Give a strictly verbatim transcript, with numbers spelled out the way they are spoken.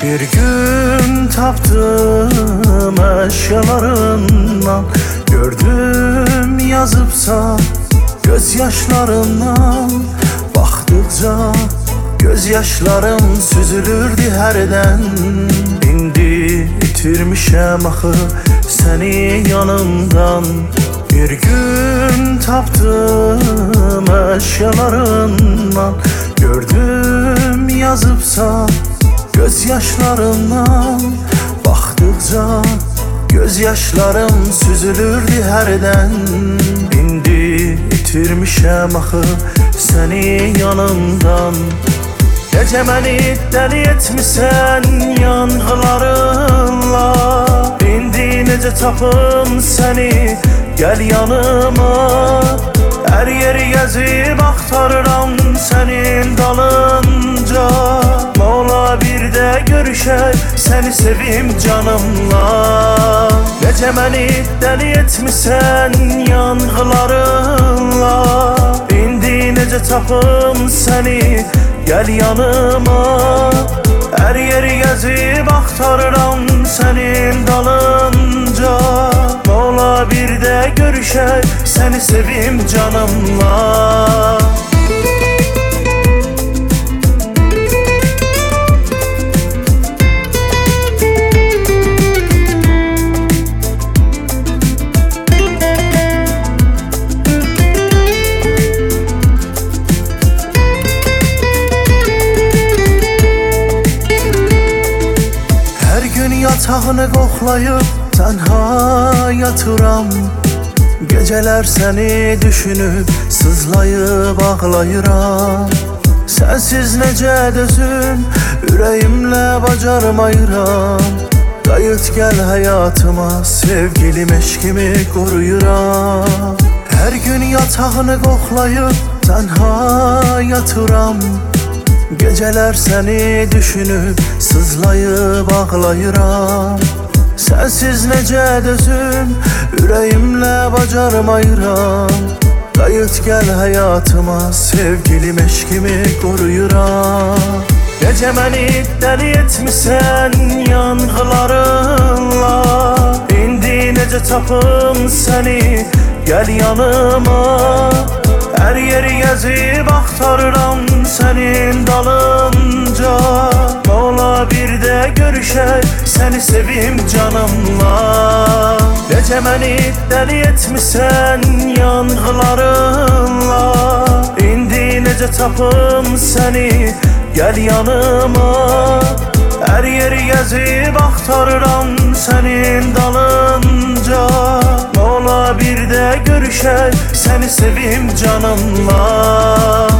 Bir gün tapdım eşyalarından, gördüm yazıbsa gözyaşlarından. Baktıkça gözyaşlarım süzülürdü herden. İndi itirmişem axı seni yanımdan. Bir gün tapdım eşyalarından, gördüm yazıbsa gözyaşlarından. Baktıkça gözyaşlarım süzülürdü herden. İndi itirmişem axı seni yanımdan. Gece məni dəli etmisən yanğılarınla. İndi necə tapım səni, gəl yanıma. Hər yeri gəzib axtarıram sənin dalınca. Mola bir də görüşək, səni sevim canımla. Necə məni dəli etmisən yanğılarınla. İndi necə tapım səni, gəl yanıma. Hər yeri gəzib axtarıram sənin dalınca. Mola bir də görüşək, səni sevim canımla. Yatağını qoxlayıb tənha yatıram. Gecələr səni düşünüb sızlayıb ağlayıram. Sənsiz necə dözüm, ürəyimlə bacarmayıram. Qayıt gəl həyatıma, sevgilim eşkimi qoruyuram. Hər gün yatağını qoxlayıb tənha yatıram. Geceler seni düşünüp sızlayıp ağlayıram. Sensiz necə dözüm, ürəyimlə bacarmayıram. Qayıt gəl həyatıma, sevgilim eşkimi qoruyuram. Necə məni dəli etmisən yanğılarınla. İndi necə tapım səni, gəl yanıma. Hər yeri gəzib axtarıram sənin dalınca. Mola bir də görüşək, səni sevim canımla. Necə məni dəli etmisən yanğılarınla. İndi necə tapım səni, gəl yanıma. Hər yeri gəzib axtarıram sənin dalınca. Mola bir də görüşək, səni sevim canımla.